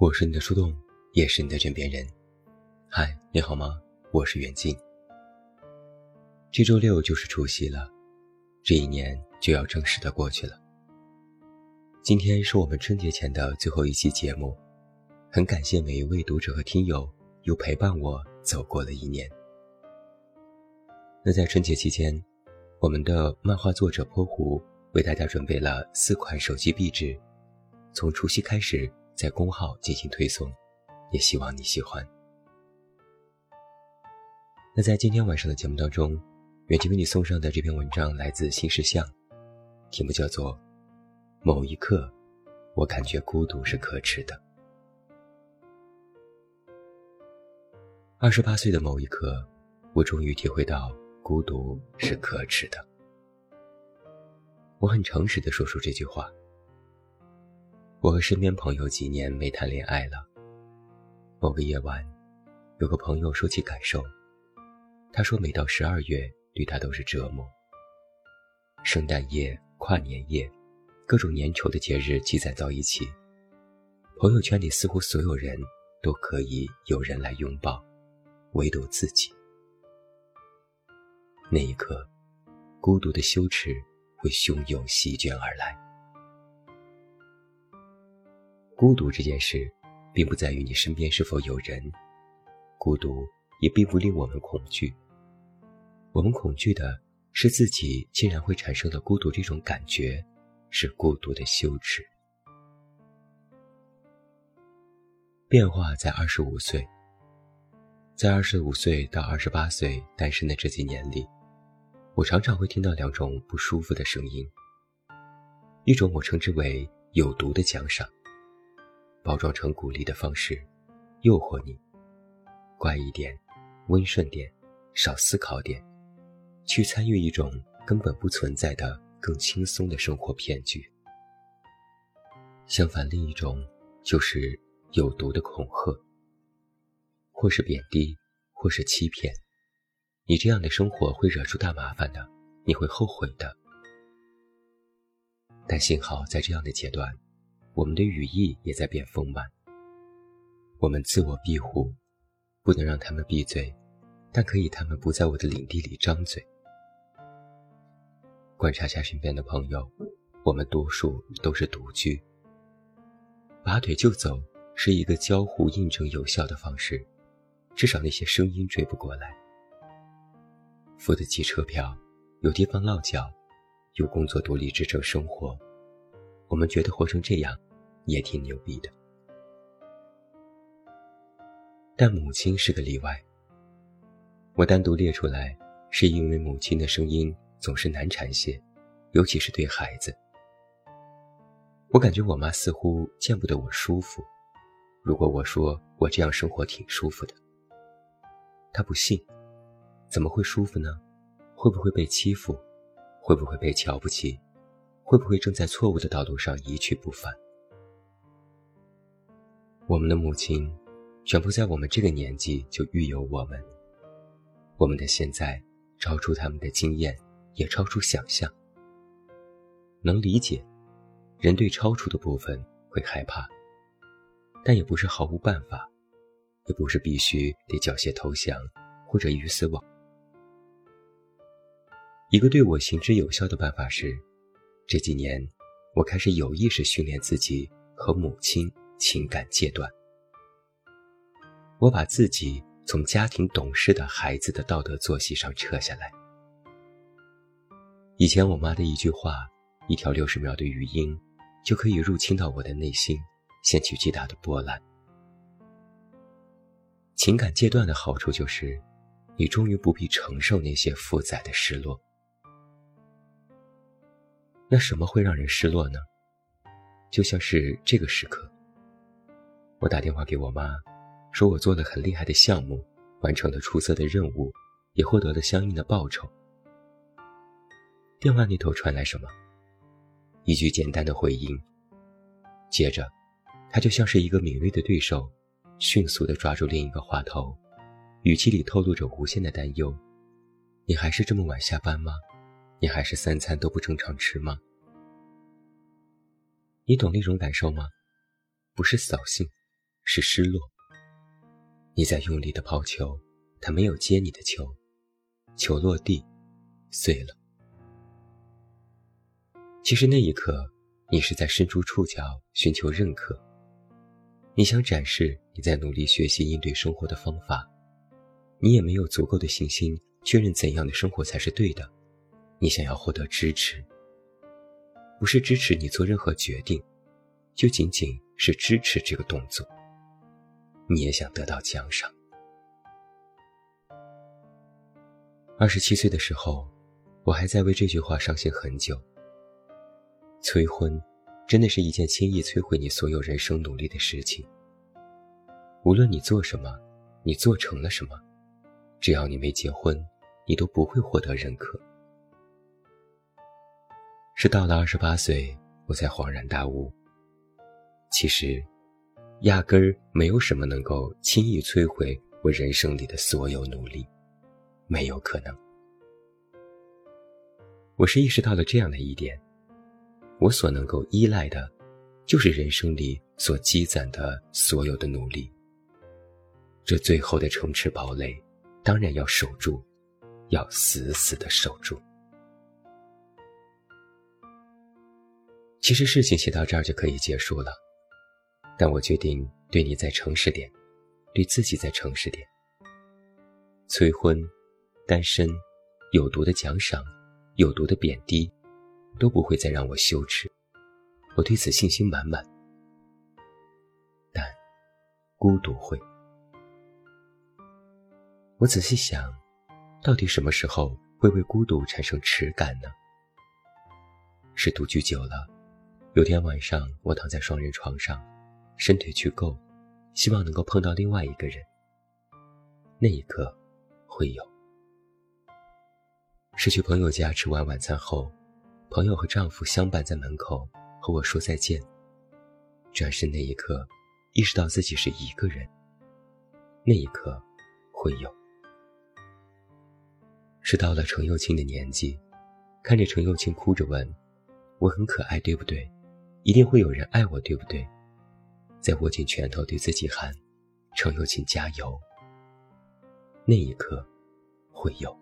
我是你的树洞，也是你的枕边人。嗨，你好吗？我是袁静。这周六就是除夕了，这一年就要正式的过去了。今天是我们春节前的最后一期节目，很感谢每一位读者和听友又陪伴我走过了一年。那在春节期间，我们的漫画作者泼湖为大家准备了4款手机壁纸，从除夕开始在公号进行推送，也希望你喜欢。那在今天晚上的节目当中，远近为你送上的这篇文章来自新事项，题目叫做某一刻我感觉孤独是可耻的。28岁的某一刻，我终于体会到孤独是可耻的。我很诚实地说出这句话。我和身边朋友几年没谈恋爱了。某个夜晚，有个朋友说起感受，他说每到12月对他都是折磨。圣诞夜、跨年夜，各种粘稠的节日积攒到一起，朋友圈里似乎所有人都可以有人来拥抱，唯独自己。那一刻，孤独的羞耻会汹涌席卷而来。孤独这件事并不在于你身边是否有人，孤独也并不令我们恐惧。我们恐惧的是自己竟然会产生了孤独这种感觉，是孤独的羞耻。变化在25岁。在25岁到28岁单身的这几年里，我常常会听到2种不舒服的声音。一种我称之为有毒的奖赏，包装成鼓励的方式，诱惑你乖一点，温顺点，少思考点，去参与一种根本不存在的更轻松的生活骗局。相反，另一种就是有毒的恐吓，或是贬低，或是欺骗。你这样的生活会惹出大麻烦的，你会后悔的。但幸好在这样的阶段，我们的语义也在变丰满。我们自我庇护，不能让他们闭嘴，但可以他们不在我的领地里张嘴。观察下身边的朋友，我们多数都是独居。拔腿就走是一个交互印证有效的方式，至少那些声音追不过来。付得起车票，有地方落脚，有工作独立支撑生活，我们觉得活成这样也挺牛逼的。但母亲是个例外。我单独列出来，是因为母亲的声音总是难产些，尤其是对孩子。我感觉我妈似乎见不得我舒服，如果我说我这样生活挺舒服的，她不信。怎么会舒服呢？会不会被欺负？会不会被瞧不起？会不会正在错误的道路上一去不返？我们的母亲全部在我们这个年纪就育有我们，我们的现在超出他们的经验，也超出想象。能理解，人对超出的部分会害怕，但也不是毫无办法，也不是必须得缴械投降或者鱼死网。一个对我行之有效的办法是，这几年我开始有意识训练自己和母亲情感戒断。我把自己从家庭懂事的孩子的道德作息上撤下来。以前我妈的一句话，一条60秒的语音，就可以入侵到我的内心，掀起巨大的波澜。情感戒断的好处就是，你终于不必承受那些负载的失落。那什么会让人失落呢？就像是这个时刻，我打电话给我妈，说我做了很厉害的项目，完成了出色的任务，也获得了相应的报酬。电话那头传来什么？一句简单的回应。接着，他就像是一个敏锐的对手，迅速地抓住另一个话头，语气里透露着无限的担忧。你还是这么晚下班吗？你还是3餐都不正常吃吗？你懂那种感受吗？不是扫兴， 是失落。你在用力地抛球，他没有接你的球，球落地，碎了。其实那一刻，你是在伸出触角寻求认可。你想展示你在努力学习应对生活的方法，你也没有足够的信心确认怎样的生活才是对的。你想要获得支持，不是支持你做任何决定，就仅仅是支持这个动作。你也想得到奖赏。27岁的时候，我还在为这句话伤心很久。催婚真的是一件轻易摧毁你所有人生努力的事情。无论你做什么，你做成了什么，只要你没结婚，你都不会获得认可。是到了28岁，我才恍然大悟，其实压根儿没有什么能够轻易摧毁我人生里的所有努力，没有可能。我是意识到了这样的一点，我所能够依赖的就是人生里所积攒的所有的努力。这最后的城池堡垒当然要守住，要死死地守住。其实事情写到这儿就可以结束了，但我决定对你再诚实点，对自己再诚实点。催婚、单身、有毒的奖赏、有毒的贬低，都不会再让我羞耻，我对此信心满满。但孤独会。我仔细想，到底什么时候会为孤独产生耻感呢？是独居久了，有天晚上我躺在双人床上，伸腿去够，希望能够碰到另外一个人。那一刻会有。是去朋友家吃完晚餐后，朋友和丈夫相伴在门口和我说再见。转身那一刻，意识到自己是一个人。那一刻会有。是到了程又青的年纪，看着程又青哭着问，我很可爱对不对？一定会有人爱我对不对？再握紧拳头对自己喊，程又青加油。那一刻会有。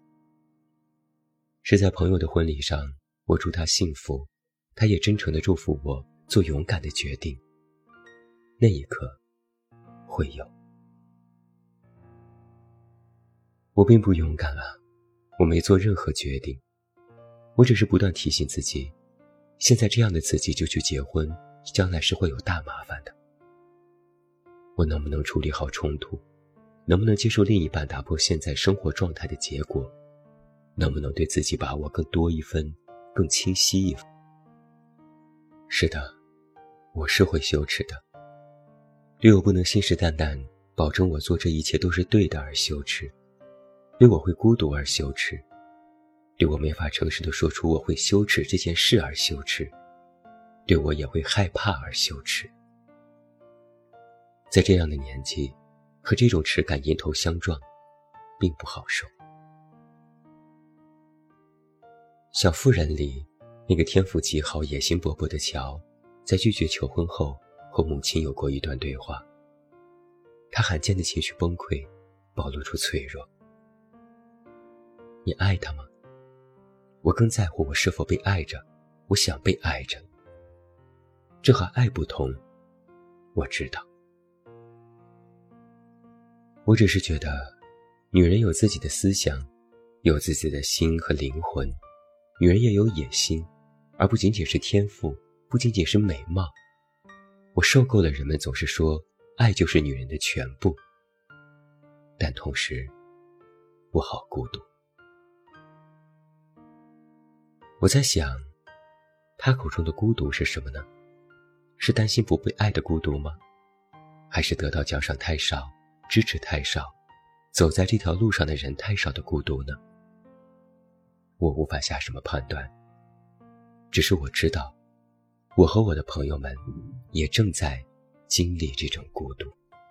是在朋友的婚礼上，我祝他幸福，他也真诚地祝福我做勇敢的决定。那一刻会有。我并不勇敢啊，我没做任何决定，我只是不断提醒自己，现在这样的自己就去结婚，将来是会有大麻烦的。我能不能处理好冲突？能不能接受另一半打破现在生活状态的结果？能不能对自己把握更多一分，更清晰一分？是的，我是会羞耻的，对我不能信誓旦旦保证我做这一切都是对的而羞耻，对我会孤独而羞耻，对我没法诚实地说出我会羞耻这件事而羞耻，对我也会害怕而羞耻。在这样的年纪，和这种耻感迎头相撞，并不好受。小妇人里，那个天赋极好、野心勃勃的乔，在拒绝求婚后，和母亲有过一段对话。他罕见的情绪崩溃，暴露出脆弱。你爱他吗？我更在乎我是否被爱着，我想被爱着。这和爱不同，我知道。我只是觉得，女人有自己的思想，有自己的心和灵魂，女人也有野心，而不仅仅是天赋，不仅仅是美貌。我受够了人们总是说，爱就是女人的全部。但同时，我好孤独。我在想，他口中的孤独是什么呢？是担心不被爱的孤独吗？还是得到奖赏太少，支持太少，走在这条路上的人太少的孤独呢？我无法下什么判断，只是我知道，我和我的朋友们也正在经历这种孤独。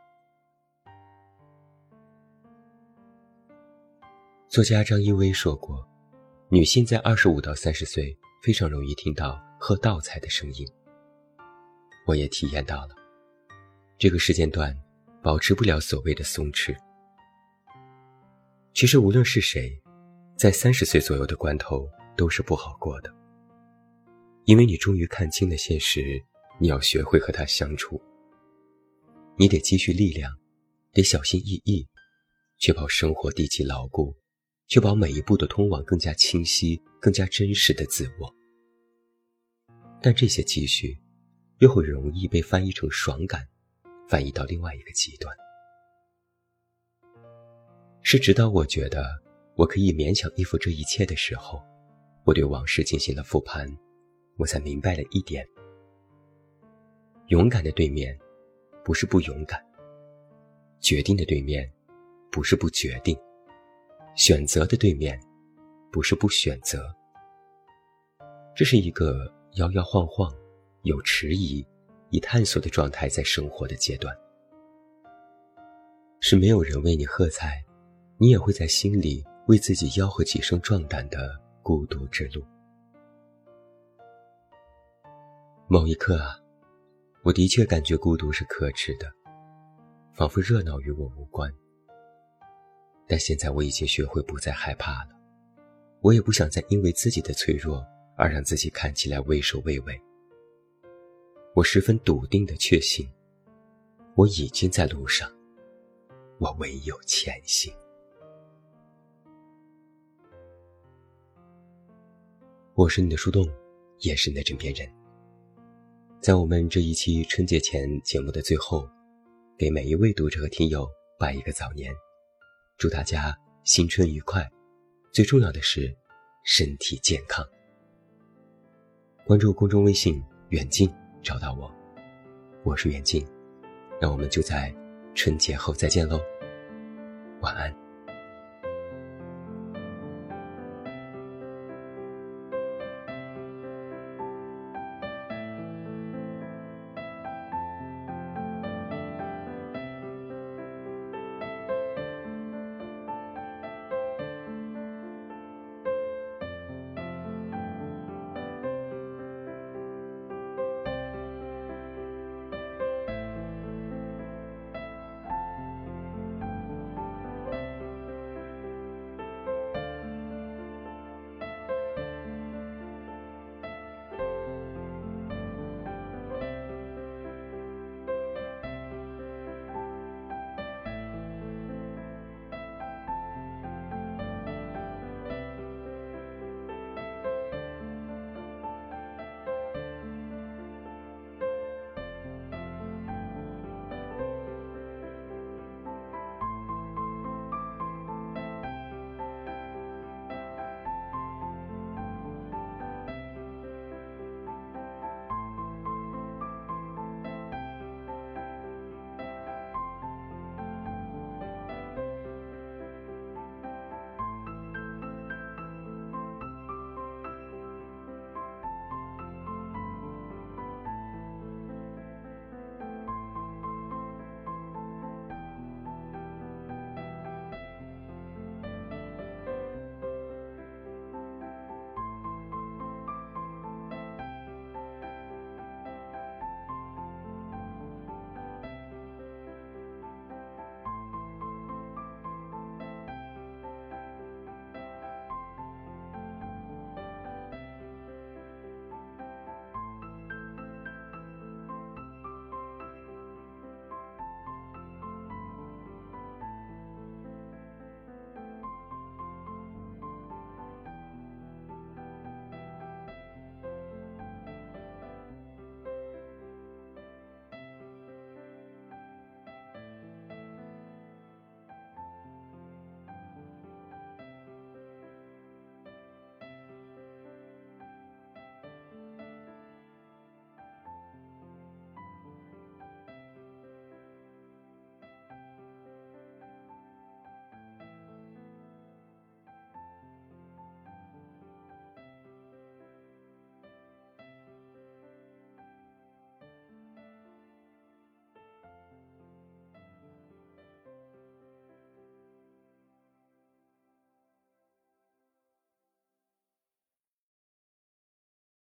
作家张一薇说过，女性在25到30岁非常容易听到喝倒彩的声音。我也体验到了， 这个时间段保持不了所谓的松弛。其实无论是谁，在30岁左右的关头都是不好过的，因为你终于看清了现实，你要学会和它相处。你得积蓄力量，得小心翼翼，确保生活地基牢固，确保每一步的通往更加清晰、更加真实的自我。但这些积蓄又会容易被翻译成爽感，翻译到另外一个极端。是直到我觉得我可以勉强应付这一切的时候，我对往事进行了复盘，我才明白了一点：勇敢的对面不是不勇敢，决定的对面不是不决定，选择的对面不是不选择。这是一个摇摇晃晃、有迟疑、以探索的状态在生活的阶段。是没有人为你喝彩，你也会在心里为自己吆喝几声壮胆的孤独之路。某一刻啊，我的确感觉孤独是可耻的，仿佛热闹与我无关。但现在我已经学会不再害怕了，我也不想再因为自己的脆弱而让自己看起来畏首畏尾。我十分笃定地确信，我已经在路上，我唯有前行。我是你的树洞，也是你的枕边人。在我们这一期春节前节目的最后，给每一位读者和听友拜一个早年，祝大家新春愉快，最重要的是身体健康。关注公众微信远近找到我，我是远近，那我们就在春节后再见喽，晚安。